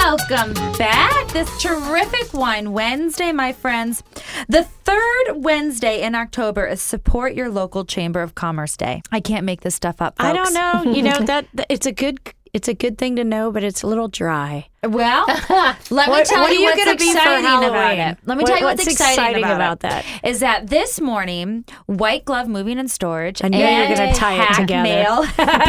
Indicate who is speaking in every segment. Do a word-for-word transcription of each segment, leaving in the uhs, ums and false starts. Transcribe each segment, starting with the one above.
Speaker 1: Welcome back. This terrific Wine Wednesday, my friends. The third Wednesday in October is Support Your Local Chamber of Commerce Day. I can't make this stuff up, folks.
Speaker 2: I don't know. You know, that, that it's a good it's a good thing to know, but it's a little dry.
Speaker 1: Well, let me
Speaker 2: What-
Speaker 1: tell
Speaker 2: what are
Speaker 1: you
Speaker 2: you
Speaker 1: what's
Speaker 2: gonna be for
Speaker 1: exciting about
Speaker 2: Halloween?
Speaker 1: it. Let me
Speaker 2: What-
Speaker 1: tell you
Speaker 2: what's
Speaker 1: what's, exciting,
Speaker 2: exciting
Speaker 1: about,
Speaker 2: about
Speaker 1: it,
Speaker 2: that?
Speaker 1: Is that this morning, White Glove Moving and Storage
Speaker 2: I knew you were
Speaker 1: and
Speaker 2: gonna tie it
Speaker 1: Hack
Speaker 2: together.
Speaker 1: Mail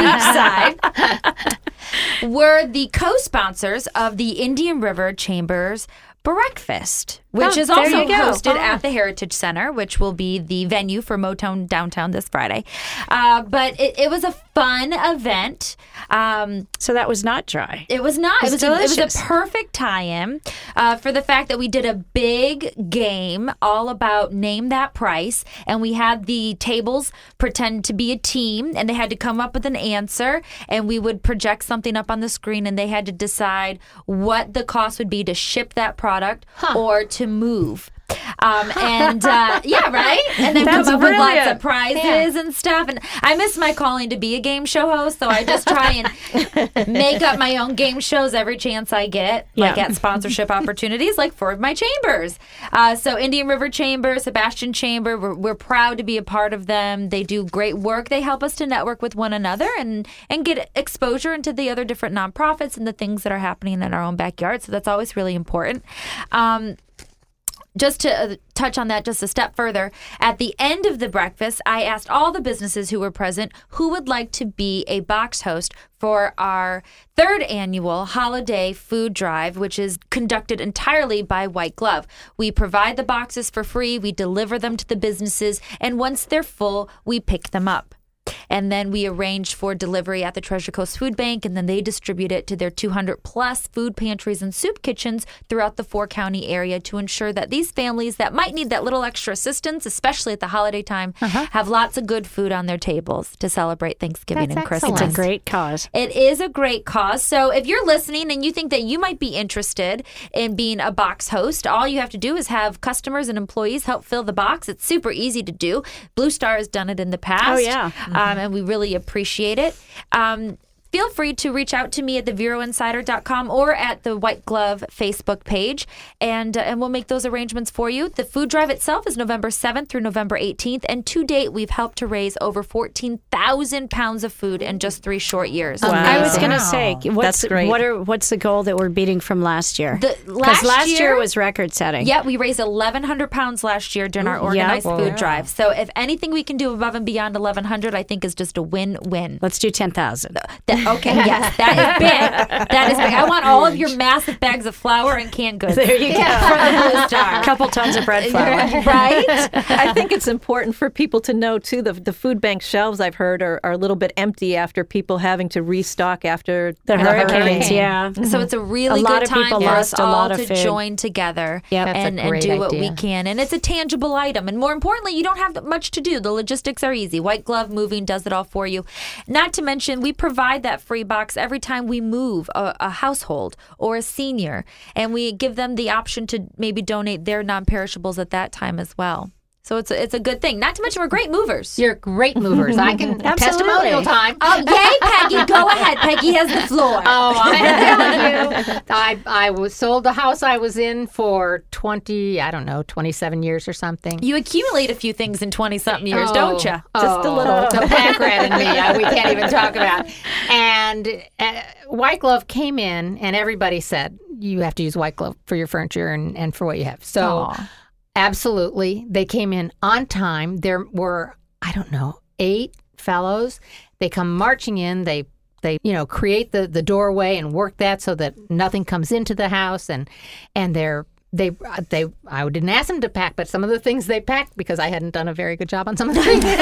Speaker 1: Beachside were the co-sponsors of the Indian River Chambers Breakfast, which
Speaker 2: Oh,
Speaker 1: is
Speaker 2: there
Speaker 1: also
Speaker 2: you go.
Speaker 1: hosted
Speaker 2: Oh.
Speaker 1: at the Heritage Center, which will be the venue for Motown Downtown this Friday. Uh, but it, it was a fun event. Um,
Speaker 2: So that was not dry.
Speaker 1: it was not.
Speaker 2: It
Speaker 1: It
Speaker 2: was
Speaker 1: was, a, it was
Speaker 2: delicious.
Speaker 1: a perfect tie-in uh, for the fact that we did a big game all about name that price, and we had the tables pretend to be a team, and they had to come up with an answer, and we would project something up on the screen, and they had to decide what the cost would be to ship that product or to move. Um, and uh, yeah, right? And then
Speaker 2: That's
Speaker 1: come up with lots
Speaker 2: brilliant.
Speaker 1: of prizes and stuff. And I miss my calling to be a game show host, so I just try and make up my own game shows every chance I get, like
Speaker 2: Yeah.
Speaker 1: at sponsorship opportunities, like for my chambers. Uh, so Indian River Chamber, Sebastian Chamber, we're, we're proud to be a part of them. They do great work. They help us to network with one another and, and get exposure into the other different nonprofits and the things that are happening in our own backyard. So that's always really important. Um, Just to uh, touch on that just a step further, at the end of the breakfast, I asked all the businesses who were present who would like to be a box host for our third annual holiday food drive, which is conducted entirely by White Glove. We provide the boxes for free, we deliver them to the businesses, and once they're full, we pick them up. And then we arranged for delivery at the Treasure Coast Food Bank, and then they distribute it to their two hundred plus food pantries and soup kitchens throughout the four county area to ensure that these families that might need that little extra assistance, especially at the holiday time,
Speaker 2: Uh-huh.
Speaker 1: have lots of good food on their tables to celebrate Thanksgiving
Speaker 3: That's
Speaker 1: and Christmas.
Speaker 3: excellent.
Speaker 2: It's a great cause.
Speaker 1: It is a great cause. So if you're listening and you think that you might be interested in being a box host, all you have to do is have customers and employees help fill the box. It's super easy to do. Blue Star has done it in the past.
Speaker 2: Oh, yeah.
Speaker 1: Um, and we really appreciate it. Um, Feel free to reach out to me at the vero insider dot com or at the White Glove Facebook page, and uh, and we'll make those arrangements for you. The food drive itself is November seventh through November eighteenth, and to date, we've helped to raise over fourteen thousand pounds of food in just three short years.
Speaker 2: I was
Speaker 3: Amazing.
Speaker 2: going to say, what's
Speaker 3: That's great.
Speaker 2: what are what's the goal that we're beating from last year?
Speaker 1: The-
Speaker 2: Because
Speaker 1: last
Speaker 2: last year,
Speaker 1: year-
Speaker 2: was record setting.
Speaker 1: Yeah, we raised eleven hundred pounds last year during our
Speaker 2: Ooh, yeah.
Speaker 1: organized
Speaker 2: Whoa.
Speaker 1: food drive. So if anything we can do above and beyond eleven hundred, I think is just a win-win.
Speaker 2: Let's do ten thousand.
Speaker 1: That, okay, yes, that is big. That is big. I want all of your massive bags of flour and canned goods.
Speaker 2: There you go.
Speaker 1: From the Blue Star.
Speaker 2: A couple tons of bread flour.
Speaker 1: Right?
Speaker 3: I think it's important for people to know, too, the, the food bank shelves, I've heard, are, are a little bit empty after people having to restock after
Speaker 2: The hurricanes,
Speaker 3: hurricane.
Speaker 2: yeah.
Speaker 1: So it's a really
Speaker 2: A lot
Speaker 1: good
Speaker 2: of
Speaker 1: time
Speaker 2: people
Speaker 1: for us
Speaker 2: lost a
Speaker 1: all
Speaker 2: lot of
Speaker 1: to
Speaker 2: food.
Speaker 1: join together
Speaker 2: Yep.
Speaker 3: That's a
Speaker 1: and, and
Speaker 3: great
Speaker 1: do what we
Speaker 3: idea.
Speaker 1: can. And it's a tangible item. And more importantly, you don't have that much to do. The logistics are easy. White Glove Moving does it all for you. Not to mention, we provide that free box every time we move a, a household or a senior. And we give them the option to maybe donate their non-perishables at that time as well. So it's a, it's a good thing. Not to mention, we're great movers.
Speaker 4: You're great movers. I can
Speaker 2: Absolutely.
Speaker 4: testimonial time.
Speaker 1: Oh, yay, Peggy. Go ahead. Peggy has the floor.
Speaker 4: Oh, I'm telling you, I I was sold the house I was in for twenty, I don't know, twenty-seven years or something.
Speaker 1: You accumulate a few things in twenty-something years, don't you?
Speaker 4: Just a little. The pack rat in me, uh, we can't even talk about. And uh, White Glove came in, and everybody said, you have to use White Glove for your furniture and, and for what you have. So,
Speaker 1: Aw.
Speaker 4: absolutely, they came in on time. There were, I don't know, eight fellows. They come marching in. They They, you know, create the, the doorway and work that so that nothing comes into the house. And and they're, they, they, I didn't ask them to pack, but some of the things they packed, because I hadn't done a very good job on some of the things. You know,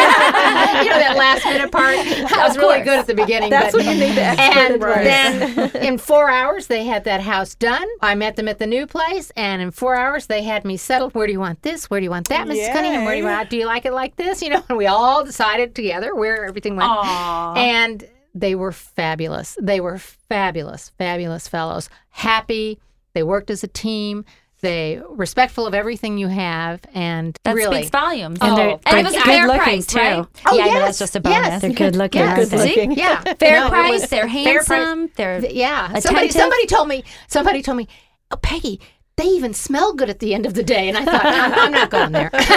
Speaker 4: that last minute part. I was really good at the beginning.
Speaker 3: That's
Speaker 4: but,
Speaker 3: what you need the expert
Speaker 4: And
Speaker 3: advice.
Speaker 4: then in four hours, they had that house done. I met them at the new place, and in four hours, they had me settled. Where do you want this? Where do you want that, Missus Cunningham? Where do you want? Do you like it like this? You know, and we all decided together where everything went.
Speaker 1: Aw.
Speaker 4: And they were fabulous. They were fabulous, fabulous fellows. Happy. They worked as a team. they respectful of everything you have, and
Speaker 1: That
Speaker 4: really
Speaker 1: speaks volumes.
Speaker 2: And they're
Speaker 1: Oh, and it was a
Speaker 2: good
Speaker 1: fair
Speaker 2: looking,
Speaker 1: price,
Speaker 2: too.
Speaker 1: right?
Speaker 4: Oh,
Speaker 1: yeah, I know
Speaker 4: yes,
Speaker 1: that's just a bonus.
Speaker 4: yes.
Speaker 2: They're good looking,
Speaker 4: Yes.
Speaker 2: aren't
Speaker 4: Good
Speaker 2: they?
Speaker 4: looking. Yeah,
Speaker 1: Fair
Speaker 4: No, it
Speaker 1: price.
Speaker 4: was
Speaker 1: They're
Speaker 4: fair price.
Speaker 1: handsome. They're
Speaker 4: Yeah. Somebody
Speaker 1: attentive.
Speaker 4: somebody told me somebody told me, "Oh, Peggy, they even smell good at the end of the day." And I thought, I'm, I'm not going there.
Speaker 1: but,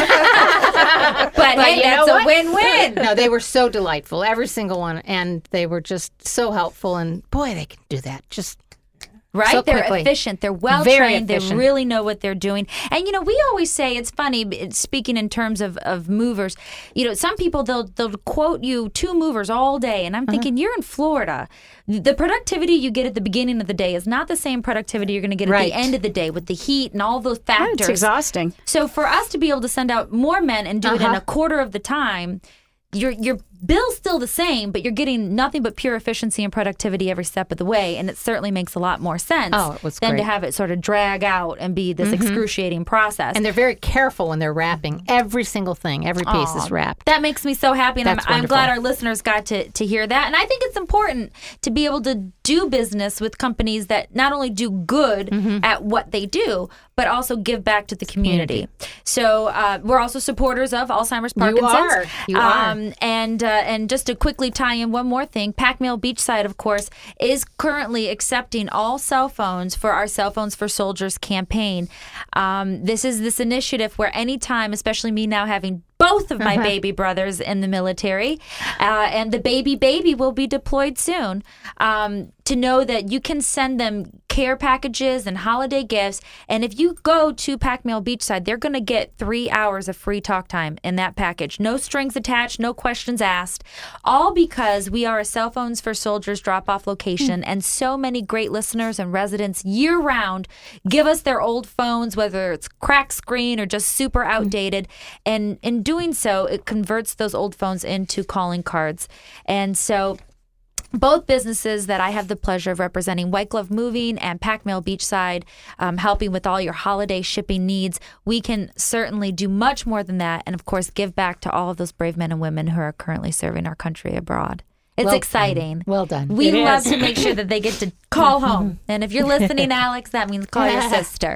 Speaker 4: But
Speaker 1: hey,
Speaker 4: you
Speaker 1: that's
Speaker 4: know
Speaker 1: a
Speaker 4: what?
Speaker 1: win-win.
Speaker 4: No, they were so delightful, every single one, and they were just so helpful. And boy, they can do that. Just
Speaker 1: Right?
Speaker 4: So
Speaker 1: they're
Speaker 4: quickly.
Speaker 1: efficient. They're well
Speaker 4: Very
Speaker 1: trained. They
Speaker 4: efficient.
Speaker 1: really know what they're doing. And you know, we always say it's funny b- speaking in terms of, of movers. You know, some people they'll they'll quote you two movers all day, and I'm
Speaker 4: Uh-huh.
Speaker 1: thinking you're in Florida. The productivity you get at the beginning of the day is not the same productivity you're going to get at
Speaker 4: Right.
Speaker 1: the end of the day with the heat and all those
Speaker 2: Yeah,
Speaker 1: factors.
Speaker 2: it's exhausting.
Speaker 1: So for us to be able to send out more men and do it in
Speaker 4: Uh-huh.
Speaker 1: a quarter of the time, your your bill's still the same, but you're getting nothing but pure efficiency and productivity every step of the way, and it certainly makes a lot more sense
Speaker 4: Oh, it was
Speaker 1: than to
Speaker 4: great.
Speaker 1: have it sort of drag out and be this excruciating process.
Speaker 4: and they're very careful when they're wrapping every single thing. Every piece
Speaker 1: Aw,
Speaker 4: is wrapped.
Speaker 1: That makes me so happy, and I'm,
Speaker 4: That's
Speaker 1: I'm glad
Speaker 4: wonderful.
Speaker 1: our listeners got to, to hear that. And I think it's important to be able to do business with companies that not only do good
Speaker 4: Mm-hmm.
Speaker 1: at what they do, but also give back to the community. So uh, we're also supporters of Alzheimer's, Parkinson's.
Speaker 4: are. You are.
Speaker 1: Um, and uh, and just to quickly tie in one more thing, Pac-Mail Beachside, of course, is currently accepting all cell phones for our Cell Phones for Soldiers campaign. Um, this is this initiative where anytime, especially me now having both of my baby brothers in the military, uh, and the baby baby will be deployed soon, um, to know that you can send them care packages and holiday gifts. And if you go to Pac-Mail Beachside, they're going to get three hours of free talk time in that package. No strings attached, no questions asked, all because we are a Cell Phones for Soldiers drop-off location. And so many great listeners and residents year-round give us their old phones, whether it's cracked screen or just super outdated. And in doing so, it converts those old phones into calling cards. And so both businesses that I have the pleasure of representing, White Glove Moving and Pac-Mail Beachside, um, helping with all your holiday shipping needs, we can certainly do much more than that. And of course, give back to all of those brave men and women who are currently serving our country abroad. It's
Speaker 4: Well
Speaker 1: exciting.
Speaker 4: done. Well done.
Speaker 1: We
Speaker 2: It
Speaker 1: love
Speaker 2: is.
Speaker 1: to make sure that they get to call home. And if you're listening, Alex, that means call your sister.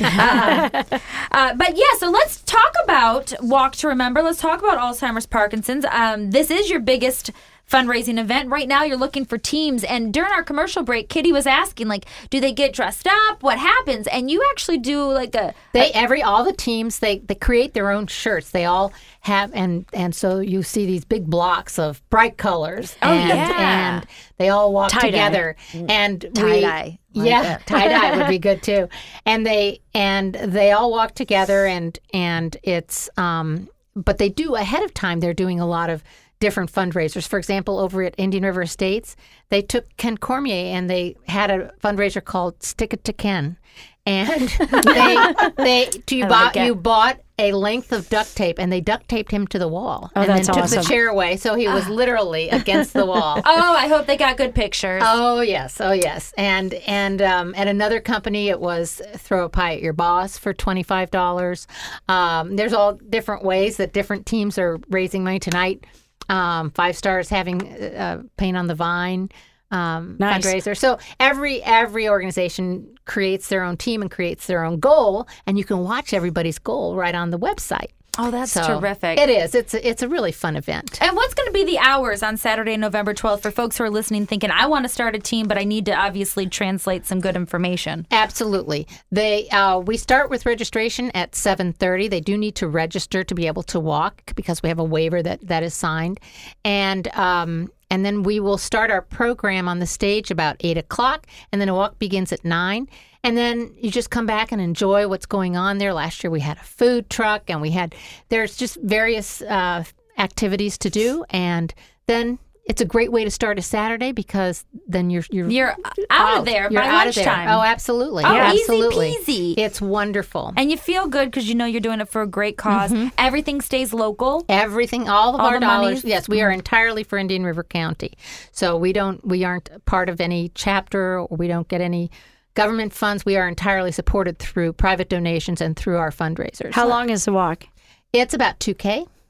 Speaker 1: Uh, uh, but yeah, so let's talk about Walk to Remember. Let's talk about Alzheimer's, Parkinson's. Um, this is your biggest fundraising event. Right now, you're looking for teams. And during our commercial break, Kitty was asking, like, do they get dressed up? What happens? And you actually do like a...
Speaker 4: They every all the teams they they create their own shirts. They all have and and so you see these big blocks of bright colors.
Speaker 1: Oh,
Speaker 4: and,
Speaker 1: yeah.
Speaker 4: and they all walk
Speaker 2: Tie-dye.
Speaker 4: together. And we,
Speaker 1: Tie-dye. Like
Speaker 4: yeah,
Speaker 1: that.
Speaker 4: tie dye would be good too. And they and they all walk together and and it's um but they do ahead of time. They're doing a lot of different fundraisers. For example, over at Indian River Estates, they took Ken Cormier and they had a fundraiser called Stick It to Ken. And they they to you
Speaker 1: I
Speaker 4: bought
Speaker 1: like it.
Speaker 4: you bought a length of duct tape and they duct taped him to the wall.
Speaker 2: Oh,
Speaker 4: and
Speaker 2: that's
Speaker 4: then took
Speaker 2: awesome.
Speaker 4: the chair away so he was literally against the wall.
Speaker 1: Oh, I hope they got good pictures.
Speaker 4: Oh yes, oh yes, and and um, at another company it was throw a pie at your boss for twenty five dollars. Um, there's all different ways that different teams are raising money tonight. Um, Five Stars having uh, Paint on the Vine um,
Speaker 2: Nice.
Speaker 4: fundraiser. So every every organization creates their own team and creates their own goal, and you can watch everybody's goal right on the website.
Speaker 1: Oh, that's
Speaker 4: So
Speaker 1: terrific.
Speaker 4: It is. It's a, it's a really fun event.
Speaker 1: And what's going to be the hours on Saturday, November twelfth, for folks who are listening thinking, I want to start a team, but I need to obviously translate some good information?
Speaker 4: Absolutely. They uh, we start with registration at seven thirty. They do need to register to be able to walk because we have a waiver that, that is signed. And um, and then we will start our program on the stage about eight o'clock, and then a walk begins at nine. And then you just come back and enjoy what's going on there. Last year we had a food truck, and we had, there's just various uh, activities to do. And then it's a great way to start a Saturday because then you're you're,
Speaker 1: You're out of there
Speaker 4: You're
Speaker 1: by
Speaker 4: out of there.
Speaker 1: lunchtime.
Speaker 4: Oh, absolutely.
Speaker 1: Oh,
Speaker 4: Yeah,
Speaker 1: easy
Speaker 4: absolutely.
Speaker 1: peasy.
Speaker 4: It's wonderful.
Speaker 1: And you feel good because you know you're doing it for a great because Everything stays local.
Speaker 4: Everything, all of
Speaker 1: All
Speaker 4: our
Speaker 1: the
Speaker 4: dollars.
Speaker 1: monies?
Speaker 4: Yes, we are entirely for Indian River County. So we don't, we aren't part of any chapter, or we don't get any government funds. We are entirely supported through private donations and through our fundraisers.
Speaker 2: How long is the walk?
Speaker 4: It's about two K.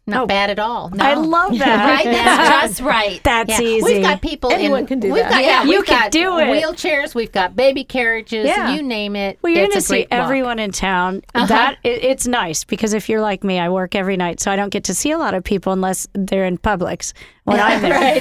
Speaker 4: not
Speaker 2: Oh.
Speaker 4: bad at all. No.
Speaker 2: I love that.
Speaker 1: Right? That's just right.
Speaker 2: That's
Speaker 4: Yeah.
Speaker 2: easy.
Speaker 4: We've got people.
Speaker 3: Anyone
Speaker 4: in,
Speaker 3: can do
Speaker 4: we've
Speaker 3: that.
Speaker 4: Got,
Speaker 1: Yeah,
Speaker 4: yeah,
Speaker 2: you
Speaker 4: we've
Speaker 2: can
Speaker 4: got
Speaker 2: do it.
Speaker 4: Wheelchairs. We've got baby carriages.
Speaker 2: Yeah.
Speaker 4: You name it.
Speaker 2: Well, you're
Speaker 4: it's
Speaker 2: going to
Speaker 4: a
Speaker 2: see
Speaker 4: great walk.
Speaker 2: everyone in town.
Speaker 4: Uh-huh.
Speaker 2: That it, it's nice because if you're like me, I work every night, so I don't get to see a lot of people unless they're in Publix when I'm there.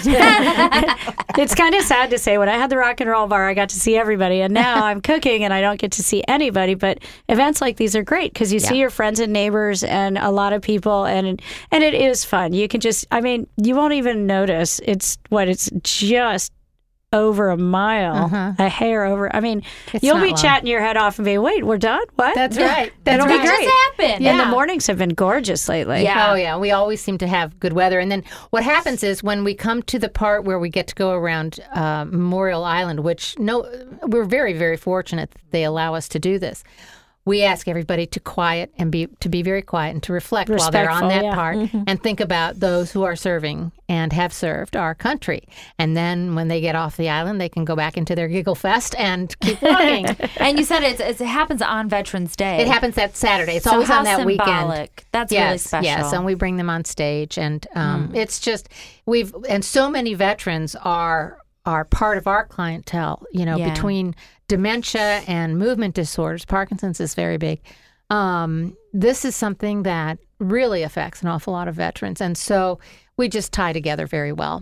Speaker 2: It's kind of sad to say when I had the rock and roll bar, I got to see everybody, and now I'm cooking and I don't get to see anybody. But events like these are great because you see your friends and neighbors and a lot of people, and and it is fun. You can just, I mean, you won't even notice. It's what it's just over a mile,
Speaker 4: Uh-huh.
Speaker 2: a hair over. I mean,
Speaker 4: It's
Speaker 2: you'll
Speaker 4: not
Speaker 2: be
Speaker 4: long.
Speaker 2: chatting your head off and be, wait, we're done? What?
Speaker 4: That's right. That's
Speaker 2: It'll
Speaker 4: right.
Speaker 2: be great.
Speaker 1: Just happened.
Speaker 2: And the
Speaker 4: Yeah.
Speaker 2: mornings have been gorgeous lately.
Speaker 1: Yeah.
Speaker 4: Oh yeah, we always seem to have good weather. And then what happens is when we come to the part where we get to go around uh, Memorial Island, which no, we're very very fortunate that they allow us to do this. We ask everybody to quiet and be to be very quiet and to reflect while they're on
Speaker 2: Respectful,
Speaker 4: that
Speaker 2: yeah.
Speaker 4: part and think about those who are serving and have served our country. And then when they get off the island, they can go back into their giggle fest and keep walking.
Speaker 1: And you said it's, it's, it happens on Veterans Day.
Speaker 4: It happens that Saturday. It's
Speaker 1: So
Speaker 4: always
Speaker 1: how
Speaker 4: on that weekend.
Speaker 1: symbolic. That's
Speaker 4: yes,
Speaker 1: really special.
Speaker 4: Yes, and we bring them on stage, and um, it's just we've and so many veterans are are part of our clientele. You know,
Speaker 1: Yeah.
Speaker 4: between dementia and movement disorders, Parkinson's is very big. Um, this is something that really affects an awful lot of veterans, and so we just tie together very well.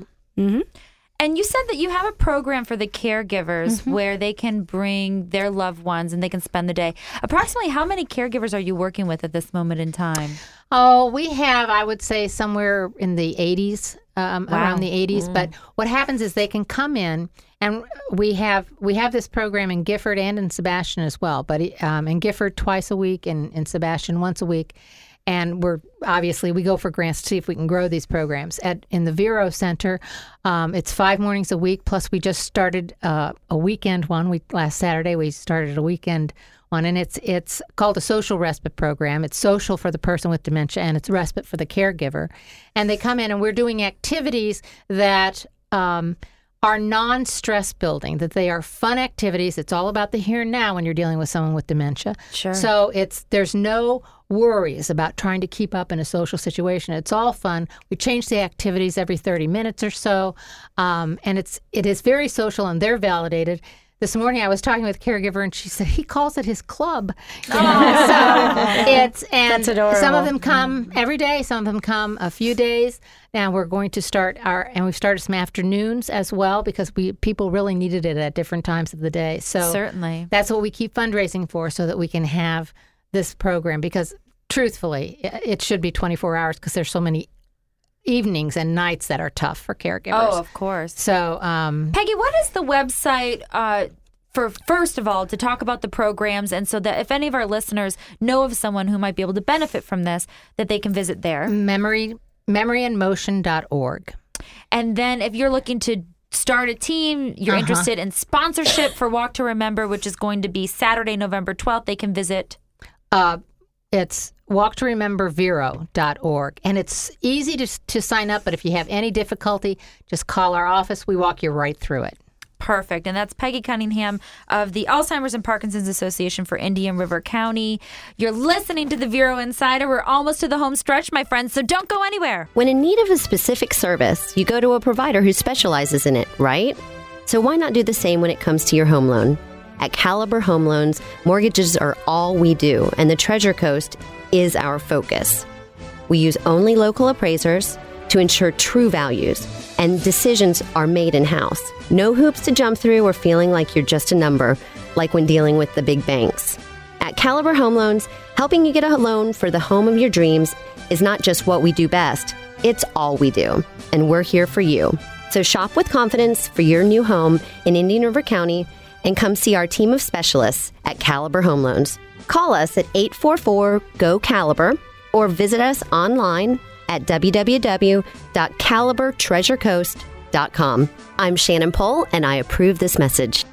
Speaker 1: And you said that you have a program for the caregivers
Speaker 4: Mm-hmm.
Speaker 1: where they can bring their loved ones and they can spend the day. Approximately how many caregivers are you working with at this moment in time?
Speaker 4: Oh, we have, I would say, somewhere in the eighties, um,
Speaker 1: Wow.
Speaker 4: around the eighties. But what happens is they can come in, and we have we have this program in Gifford and in Sebastian as well. But um, in Gifford twice a week, and in Sebastian once a week. And we're obviously we go for grants to see if we can grow these programs. At in the Vero Center, um, it's five mornings a week. Plus, we just started uh, a weekend one. We last Saturday we started a weekend one, and it's it's called a social respite program. It's social for the person with dementia, and it's respite for the caregiver. And they come in, and we're doing activities that um, are non-stress building. That they are fun activities. It's all about the here and now when you're dealing with someone with dementia.
Speaker 1: Sure.
Speaker 4: So it's there's no worries about trying to keep up in a social situation. It's all fun. We change the activities every thirty minutes or so, um, and it's it is very social, and they're validated. This morning I was talking with a caregiver, and she said he calls it his club. You know? So it's and
Speaker 2: That's adorable.
Speaker 4: some of them come every day, some of them come a few days. Now we're going to start our and we've started some afternoons as well because we people really needed it at different times of the day. So
Speaker 1: Certainly.
Speaker 4: that's what we keep fundraising for, so that we can have this program, because truthfully, it should be twenty-four hours because there's so many evenings and nights that are tough for caregivers.
Speaker 1: Oh, of course.
Speaker 4: So, um,
Speaker 1: Peggy, what is the website uh, for, first of all, to talk about the programs, and so that if any of our listeners know of someone who might be able to benefit from this, that they can visit there?
Speaker 4: memory memory and motion dot org.
Speaker 1: And then if you're looking to start a team, you're
Speaker 4: Uh-huh.
Speaker 1: interested in sponsorship for Walk to Remember, which is going to be Saturday, November twelfth, they can visit.
Speaker 4: Uh, it's walk to remember vero dot org. And it's easy to, to sign up, but if you have any difficulty, just call our office. We walk you right through it.
Speaker 1: Perfect. And that's Peggy Cunningham of the Alzheimer's and Parkinson's Association for Indian River County. You're listening to the Vero Insider. We're almost to the home stretch, my friends, so don't go anywhere.
Speaker 5: When in need of a specific service, you go to a provider who specializes in it, right? So why not do the same when it comes to your home loan? At Caliber Home Loans, mortgages are all we do, and the Treasure Coast is our focus. We use only local appraisers to ensure true values, and decisions are made in-house. No hoops to jump through or feeling like you're just a number, like when dealing with the big banks. At Caliber Home Loans, helping you get a loan for the home of your dreams is not just what we do best, it's all we do, and we're here for you. So shop with confidence for your new home in Indian River County, and come see our team of specialists at Caliber Home Loans. Call us at eight four four, G O, CALIBER or visit us online at w w w dot caliber treasure coast dot com. I'm Shannon Pohl, and I approve this message.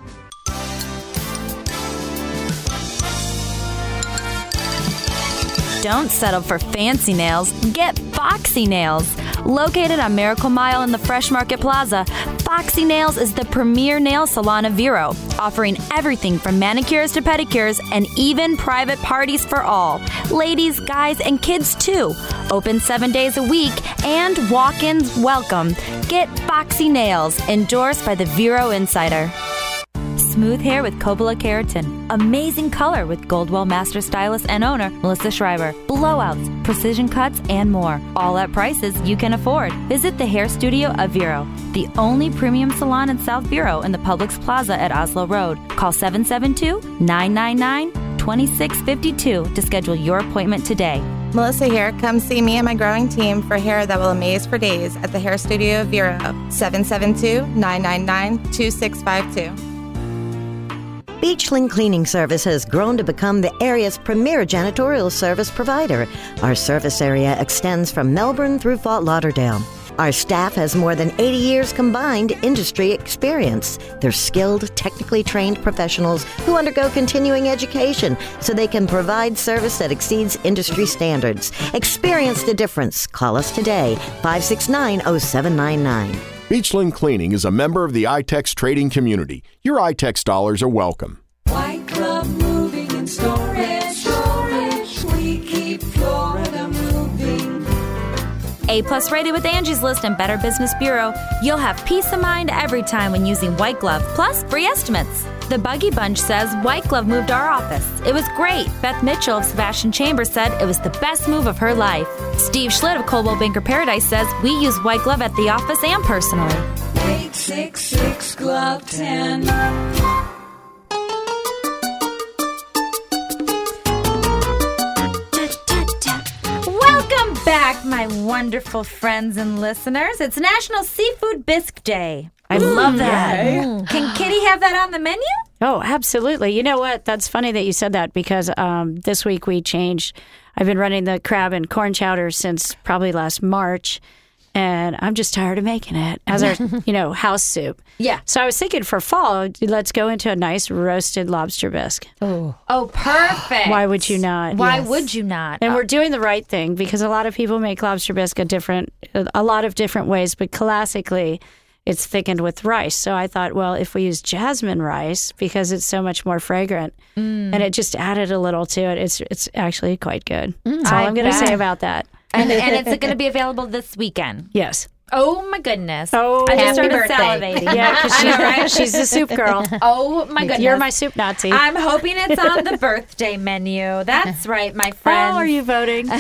Speaker 6: Don't settle for fancy nails. Get Foxy Nails. Located on Miracle Mile in the Fresh Market Plaza, Foxy Nails is the premier nail salon of Vero, offering everything from manicures to pedicures and even private parties for all. Ladies, guys, and kids too. Open seven days a week and walk-ins welcome. Get Foxy Nails, endorsed by the Vero Insider. Smooth hair with Coppola Keratin. Amazing color with Goldwell Master Stylist and owner Melissa Schreiber. Blowouts, precision cuts, and more. All at prices you can afford. Visit the hair studio of Vero, the only premium salon in South Vero in the Publix Plaza at Oslo Road. Call seven seven two, nine nine nine, two six five two to schedule your appointment today.
Speaker 7: Melissa here. Come see me and my growing team for hair that will amaze for days at the hair studio of Vero. seven seven two, nine nine nine, two six five two.
Speaker 8: Beachland Cleaning Service has grown to become the area's premier janitorial service provider. Our service area extends from Melbourne through Fort Lauderdale. Our staff has more than eighty years combined industry experience. They're skilled, technically trained professionals who undergo continuing education so they can provide service that exceeds industry standards. Experience the difference. Call us today, five six nine, oh seven nine nine.
Speaker 9: Beachland Cleaning is a member of the I TEX trading community. Your I TEX dollars are welcome.
Speaker 10: White Glove Moving and Storage. Storage. We keep Florida moving.
Speaker 6: A-plus rated with Angie's List and Better Business Bureau. You'll have peace of mind every time when using White Glove, plus free estimates. The Buggy Bunch says White Glove moved our office. It was great. Beth Mitchell of Sebastian Chambers said it was the best move of her life. Steve Schlitt of Coldwell Banker Paradise says we use White Glove at the office and personally.
Speaker 10: eight six six Glove ten.
Speaker 1: Welcome back, my wonderful friends and listeners. It's National Seafood Bisque Day.
Speaker 2: I love that.
Speaker 1: Mm. Can Kitty have that on the menu?
Speaker 2: Oh, absolutely. You know what? That's funny that you said that because um, this week we changed. I've been running the crab and corn chowder since probably last March, and I'm just tired of making it as our, you know, house soup.
Speaker 1: Yeah.
Speaker 2: So I was thinking for fall, let's go into a nice roasted lobster bisque.
Speaker 1: Oh, oh, perfect.
Speaker 2: Why would you not?
Speaker 1: Why
Speaker 2: Yes.
Speaker 1: would you not?
Speaker 2: And
Speaker 1: Uh,
Speaker 2: we're doing the right thing because a lot of people make lobster bisque a different, a lot of different ways, but classically, it's thickened with rice. So I thought, well, if we use jasmine rice, because it's so much more fragrant, mm. and it just added a little to it, it's it's actually quite good. Mm, That's all I I'm going to say about that.
Speaker 1: And, and it's going to be available this weekend.
Speaker 2: Yes.
Speaker 1: Oh, my goodness.
Speaker 2: Oh,
Speaker 1: I just
Speaker 2: happy
Speaker 1: started
Speaker 2: birthday.
Speaker 1: salivating.
Speaker 2: Yeah, because she's, she's a soup girl.
Speaker 1: Oh, my goodness.
Speaker 2: You're my soup Nazi.
Speaker 1: I'm hoping it's on the birthday menu. That's right, my friends.
Speaker 2: How are you voting?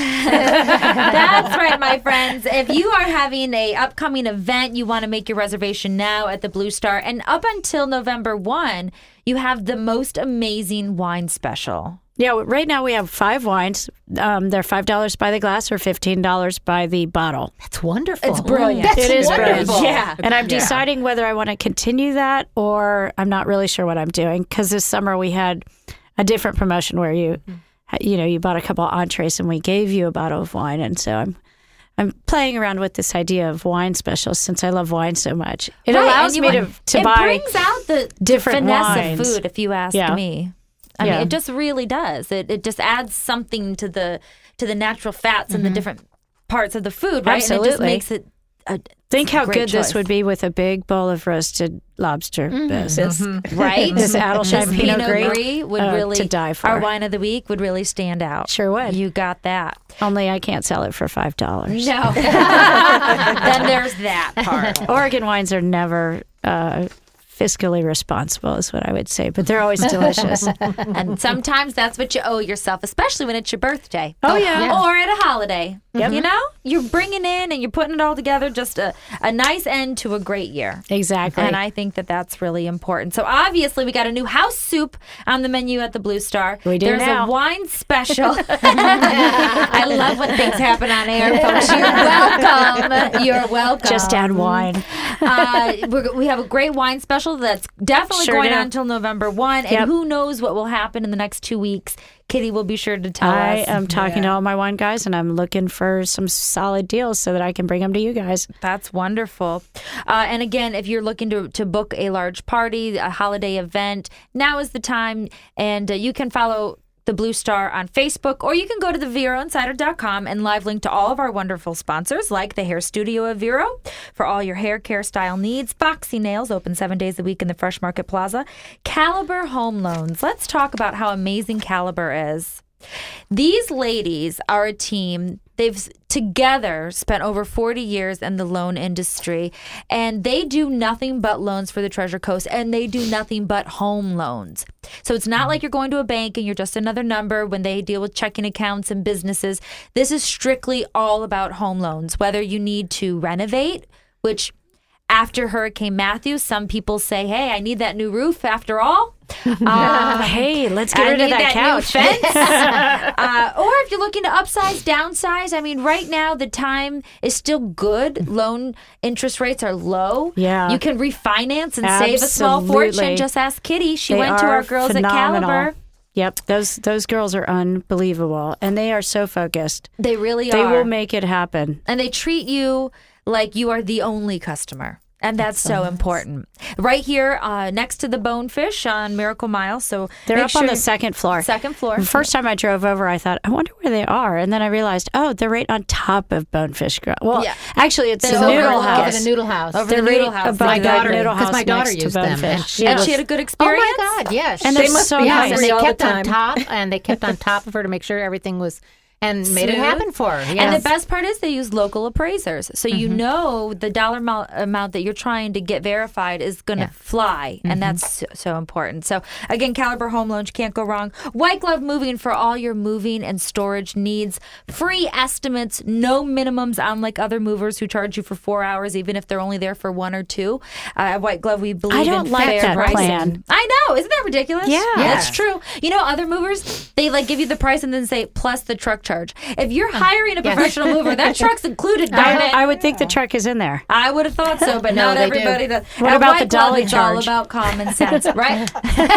Speaker 1: That's right, my friends. If you are having a upcoming event, you want to make your reservation now at the Blue Star. And up until November first, you have the most amazing wine special.
Speaker 2: Yeah, right now we have five wines. Um, they're five dollars by the glass or fifteen dollars by the bottle.
Speaker 4: That's wonderful.
Speaker 1: It's brilliant.
Speaker 4: That's
Speaker 2: it is
Speaker 1: wonderful.
Speaker 2: brilliant.
Speaker 1: Yeah.
Speaker 2: And I'm
Speaker 1: Yeah.
Speaker 2: deciding whether I want to continue that or I'm not really sure what I'm doing because this summer we had a different promotion where you, you know, you bought a couple of entrees and we gave you a bottle of wine. And so I'm I'm playing around with this idea of wine specials since I love wine so much. It
Speaker 1: Right,
Speaker 2: allows
Speaker 1: and
Speaker 2: me
Speaker 1: you-
Speaker 2: to, to
Speaker 1: it
Speaker 2: buy
Speaker 1: brings out the
Speaker 2: different
Speaker 1: finesse
Speaker 2: wines.
Speaker 1: of food, if you ask
Speaker 2: Yeah.
Speaker 1: me. I
Speaker 2: Yeah.
Speaker 1: mean, it just really does. It it just adds something to the to the natural fats and the different parts of the food, right? And it just
Speaker 2: Absolutely.
Speaker 1: makes it a
Speaker 2: Think how
Speaker 1: great
Speaker 2: good
Speaker 1: choice.
Speaker 2: this would be with a big bowl of roasted lobster bisque.
Speaker 1: right?
Speaker 2: This Adelsheim
Speaker 1: This
Speaker 2: Pinot
Speaker 1: Pinot
Speaker 2: Gris,
Speaker 1: Gris would
Speaker 2: uh,
Speaker 1: really
Speaker 2: to die for.
Speaker 1: Our wine of the week would really stand out.
Speaker 2: Sure would.
Speaker 1: You got that.
Speaker 2: Only I can't sell it for five dollars.
Speaker 1: No. Then there's that part.
Speaker 2: Oregon wines are never uh, fiscally responsible, is what I would say, but they're always delicious.
Speaker 1: And sometimes that's what you owe yourself, especially when it's your birthday.
Speaker 2: Oh, yeah.
Speaker 1: Or at a holiday.
Speaker 2: Yep.
Speaker 1: You know? You're bringing in and you're putting it all together, just a, a nice end to a great year.
Speaker 2: Exactly.
Speaker 1: And I think that that's really important. So obviously we got a new house soup on the menu at the Blue Star.
Speaker 2: We do
Speaker 1: There's
Speaker 2: now.
Speaker 1: a wine special. I love when things happen on air, folks. You're welcome. You're welcome.
Speaker 2: Just add wine.
Speaker 1: uh, we're, we have a great wine special that's definitely
Speaker 2: Sure
Speaker 1: going
Speaker 2: do.
Speaker 1: on until November first. And
Speaker 2: Yep.
Speaker 1: who knows what will happen in the next two weeks. Kitty will be sure to tell
Speaker 2: I
Speaker 1: us.
Speaker 2: am talking to all my wine guys, and I'm looking for some solid deals so that I can bring them to you guys.
Speaker 1: That's wonderful. Uh, and again, if you're looking to, to book a large party, a holiday event, now is the time. And uh, you can follow the Blue Star on Facebook, or you can go to the Vero Insider dot com and live link to all of our wonderful sponsors, like the Hair Studio of Vero for all your hair care style needs, Foxy Nails, open seven days a week in the Fresh Market Plaza, Caliber Home Loans. Let's talk about how amazing Caliber is. These ladies are a team. They've together spent over forty years in the loan industry, and they do nothing but loans for the Treasure Coast, and they do nothing but home loans. So it's not like you're going to a bank and you're just another number when they deal with checking accounts and businesses. This is strictly all about home loans, whether you need to renovate, which after Hurricane Matthew, some people say, hey, I need that new roof after all. Uh,
Speaker 2: hey, let's get
Speaker 1: I
Speaker 2: rid of
Speaker 1: need
Speaker 2: that,
Speaker 1: that
Speaker 2: couch.
Speaker 1: new fence. uh, or if you're looking to upsize, downsize, I mean, right now the time is still good. Loan interest rates are low.
Speaker 2: Yeah.
Speaker 1: You can refinance and save a small
Speaker 2: Absolutely.
Speaker 1: fortune. Just ask Kitty. She
Speaker 2: They
Speaker 1: went to
Speaker 2: are
Speaker 1: our girls
Speaker 2: phenomenal.
Speaker 1: at Caliber.
Speaker 2: Yep, those those girls are unbelievable, and they are so focused.
Speaker 1: They really
Speaker 2: They
Speaker 1: are.
Speaker 2: will make it happen.
Speaker 1: And they treat you like you are the only customer. And that's, that's so, so nice. important. Right here uh, next to the Bonefish on Miracle Mile. So
Speaker 2: they're
Speaker 1: make
Speaker 2: up
Speaker 1: sure
Speaker 2: on the second floor.
Speaker 1: Second floor.
Speaker 2: The first time I drove over, I thought, I wonder where they are. And then I realized, oh, they're right on top of Bonefish Grill. Well,
Speaker 1: yeah.
Speaker 2: actually, it's
Speaker 4: They're
Speaker 2: the Noodle
Speaker 4: over,
Speaker 2: House.
Speaker 4: Over the Noodle House.
Speaker 1: Over
Speaker 2: they're
Speaker 1: the Noodle
Speaker 2: right
Speaker 1: House.
Speaker 2: above
Speaker 4: my
Speaker 2: the
Speaker 4: daughter,
Speaker 2: Noodle
Speaker 4: because
Speaker 2: House
Speaker 4: my daughter
Speaker 2: next to
Speaker 4: used them.
Speaker 2: Bonefish.
Speaker 4: And she,
Speaker 1: and
Speaker 4: was,
Speaker 1: she had a good
Speaker 4: oh
Speaker 1: experience?
Speaker 4: my God, yes.
Speaker 2: And
Speaker 4: they
Speaker 2: they're
Speaker 4: must
Speaker 2: so
Speaker 4: be
Speaker 2: nice.
Speaker 4: and they
Speaker 3: all the
Speaker 4: kept on
Speaker 3: time.
Speaker 4: top, and they kept on top of her to make sure everything was, and made it
Speaker 1: Smooth.
Speaker 4: happen for her. Yes.
Speaker 1: And the best part is they use local appraisers. So you know the dollar mo- amount that you're trying to get verified is going to
Speaker 4: Yeah.
Speaker 1: fly. Mm-hmm. And that's so, so important. So again, Caliber Home Loans, you can't go wrong. White Glove Moving for all your moving and storage needs. Free estimates, no minimums, unlike other movers who charge you for four hours, even if they're only there for one or two. Uh, at White Glove, we believe
Speaker 2: I don't
Speaker 1: in
Speaker 2: like
Speaker 1: fair
Speaker 2: that
Speaker 1: pricing.
Speaker 2: plan.
Speaker 1: I know. Isn't that ridiculous?
Speaker 2: Yeah.
Speaker 1: That's true. You know, other movers, they like give you the price and then say plus the truck charge. If you're hiring a professional mover, that truck's included, darn it.
Speaker 2: I, I would think the truck is in there.
Speaker 1: I would have thought so, but
Speaker 4: No,
Speaker 1: not
Speaker 4: they
Speaker 1: everybody
Speaker 4: do.
Speaker 1: does.
Speaker 2: What
Speaker 1: At
Speaker 2: about
Speaker 1: White
Speaker 2: the
Speaker 1: Glove,
Speaker 2: dolly
Speaker 1: it's all
Speaker 2: charge?
Speaker 1: about common sense, right?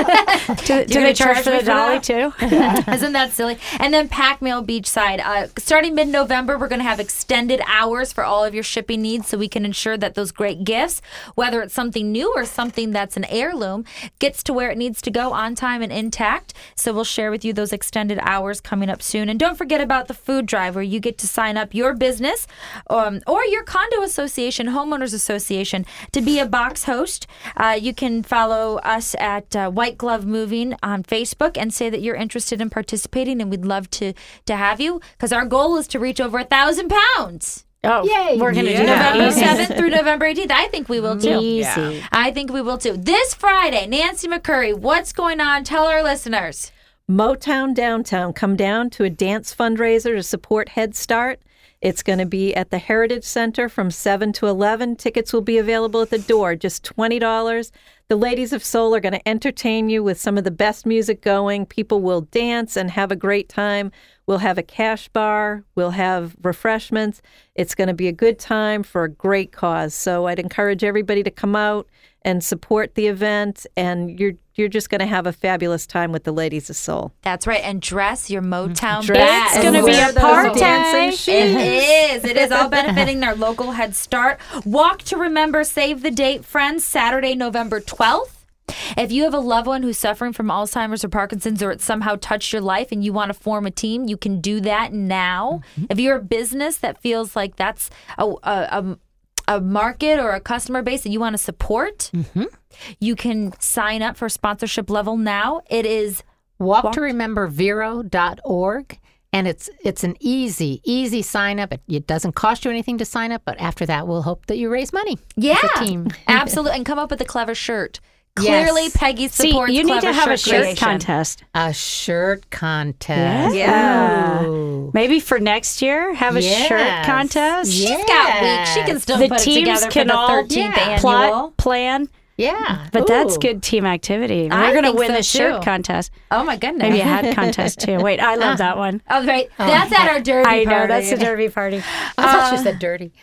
Speaker 2: Do, do
Speaker 1: gonna
Speaker 2: they charge
Speaker 1: charge
Speaker 2: for
Speaker 1: me
Speaker 2: the
Speaker 1: for
Speaker 2: dolly
Speaker 1: that?
Speaker 2: too?
Speaker 1: Isn't that silly? And then Pack Mail Beachside. Uh, starting mid-November, we're going to have extended hours for all of your shipping needs so we can ensure that those great gifts, whether it's something new or something that's an heirloom, gets to where it needs to go on time and intact. So we'll share with you those extended hours coming up soon. And don't forget about the food drive where you get to sign up your business um, or your condo association, homeowners association, to be a box host. Uh, you can follow us at uh, White Glove Moving on Facebook and say that you're interested in participating, and we'd love to to have you because our goal is to reach over a thousand pounds.
Speaker 2: Oh,
Speaker 4: Yay.
Speaker 2: we're going to do
Speaker 1: November
Speaker 2: that. Easy.
Speaker 1: seventh through November eighteenth. I think we will too.
Speaker 2: Easy.
Speaker 1: I think we will too. This Friday, Nancy McCurry, what's going on? Tell our listeners.
Speaker 3: Motown Downtown. Come down to a dance fundraiser to support Head Start. It's going to be at the Heritage Center from seven to eleven. Tickets will be available at the door, just twenty dollars. The Ladies of Soul are going to entertain you with some of the best music going. People will dance and have a great time. We'll have a cash bar. We'll have refreshments. It's going to be a good time for a great cause. So I'd encourage everybody to come out and support the event, and you're you're just going to have a fabulous time with the Ladies of Soul.
Speaker 1: That's right. And dress your Motown
Speaker 3: Dress
Speaker 1: best.
Speaker 2: It's gonna be
Speaker 3: wear
Speaker 2: a
Speaker 3: those
Speaker 2: party.
Speaker 3: dancing shoes.
Speaker 1: It is. It is all benefiting our local Head Start. Walk to Remember, Save the Date, friends, Saturday, November twelfth. If you have a loved one who's suffering from Alzheimer's or Parkinson's, or it somehow touched your life and you want to form a team, you can do that now. Mm-hmm. If you're a business that feels like that's a, a, a, a market or a customer base that you want to support, mm-hmm. you can sign up for sponsorship level now. It is
Speaker 4: Walk,
Speaker 1: Walk
Speaker 4: to remember vero dot org. And it's it's an easy, easy sign up. It, it doesn't cost you anything to sign up, but after that, we'll hope that you raise money.
Speaker 1: Yeah,
Speaker 4: as a team.
Speaker 1: absolutely. And come up with a clever shirt. Clearly,
Speaker 4: Yes.
Speaker 1: Peggy
Speaker 2: See,
Speaker 1: supports
Speaker 2: you need
Speaker 1: clever
Speaker 2: to have a shirt
Speaker 1: creation.
Speaker 2: contest.
Speaker 4: A shirt contest.
Speaker 2: Yeah.
Speaker 4: Ooh.
Speaker 2: Maybe for next year, have a shirt
Speaker 4: Yes.
Speaker 2: contest.
Speaker 4: Yeah.
Speaker 1: She's got weeks. She can still
Speaker 2: The
Speaker 1: put it
Speaker 2: teams
Speaker 1: together
Speaker 2: can
Speaker 1: for the
Speaker 2: all
Speaker 1: thirteenth
Speaker 4: yeah.
Speaker 1: annual.
Speaker 2: Plot, plan.
Speaker 4: Yeah.
Speaker 2: But that's
Speaker 4: Ooh.
Speaker 2: good team activity.
Speaker 1: I
Speaker 2: We're going to
Speaker 1: think
Speaker 2: win
Speaker 1: so,
Speaker 2: the shirt
Speaker 1: too.
Speaker 2: contest.
Speaker 1: Oh my goodness!
Speaker 2: Maybe a hat contest too. Wait, I love that one.
Speaker 1: Oh, right. That's at our derby
Speaker 2: I know,
Speaker 1: party.
Speaker 2: that's a derby party.
Speaker 4: I thought you said dirty.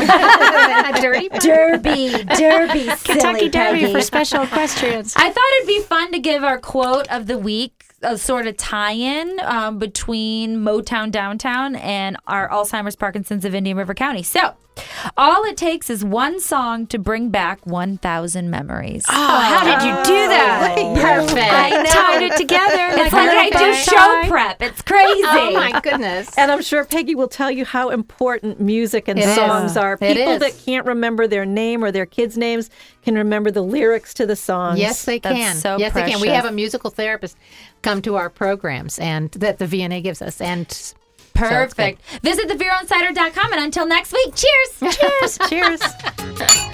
Speaker 1: dirty derby, derby,
Speaker 2: Kentucky
Speaker 1: silly
Speaker 2: Derby
Speaker 1: Peggy.
Speaker 2: for special equestrians.
Speaker 1: I thought it'd be fun to give our quote of the week, a sort of tie-in um, between Motown Downtown and our Alzheimer's Parkinson's of Indian River County. So All it takes is one song to bring back one thousand memories.
Speaker 2: Oh, how did you do that?
Speaker 4: Perfect.
Speaker 2: I tied it together.
Speaker 1: It's like I do show prep. It's crazy.
Speaker 4: Oh, my goodness.
Speaker 3: And I'm sure Peggy will tell you how important music and
Speaker 4: It
Speaker 3: songs
Speaker 4: is.
Speaker 3: are.
Speaker 4: It
Speaker 3: People
Speaker 4: is.
Speaker 3: that can't remember their name or their kids' names can remember the lyrics to the songs.
Speaker 4: Yes, they
Speaker 1: That's
Speaker 4: can.
Speaker 1: so
Speaker 4: yes, they can. We
Speaker 1: precious.
Speaker 4: have a musical therapist come to our programs, and that the V N A gives us. And
Speaker 1: Perfect. Visit the vero insider dot com, and until next week, cheers.
Speaker 3: Cheers. Cheers.